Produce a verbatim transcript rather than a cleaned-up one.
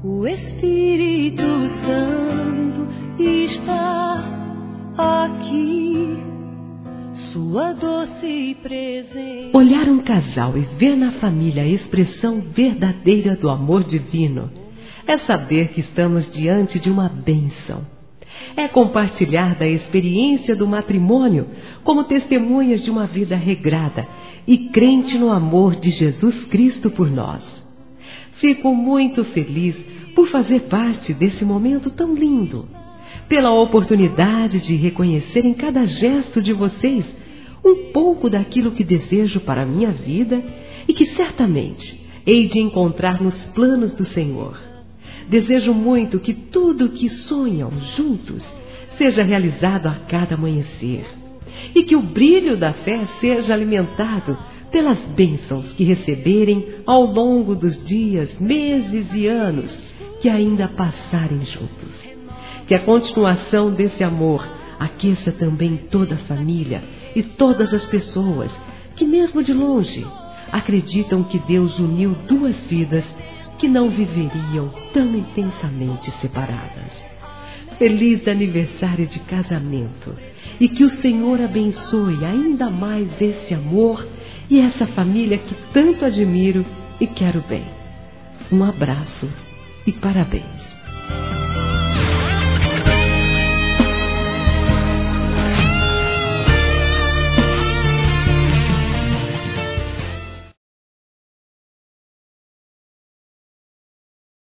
O Espírito Santo está aqui, sua doce presença. Olhar um casal e ver na família a expressão verdadeira do amor divino é saber que estamos diante de uma bênção. É compartilhar da experiência do matrimônio como testemunhas de uma vida regrada e crente no amor de Jesus Cristo por nós. Fico muito feliz por fazer parte desse momento tão lindo, pela oportunidade de reconhecer em cada gesto de vocês um pouco daquilo que desejo para a minha vida e que certamente hei de encontrar nos planos do Senhor. Desejo muito que tudo o que sonham juntos seja realizado a cada amanhecer e que o brilho da fé seja alimentado pelas bênçãos que receberem ao longo dos dias, meses e anos que ainda passarem juntos. Que a continuação desse amor aqueça também toda a família e todas as pessoas que, mesmo de longe, acreditam que Deus uniu duas vidas que não viveriam tão intensamente separadas. Feliz aniversário de casamento e que o Senhor abençoe ainda mais esse amor e essa família que tanto admiro e quero bem. Um abraço e parabéns.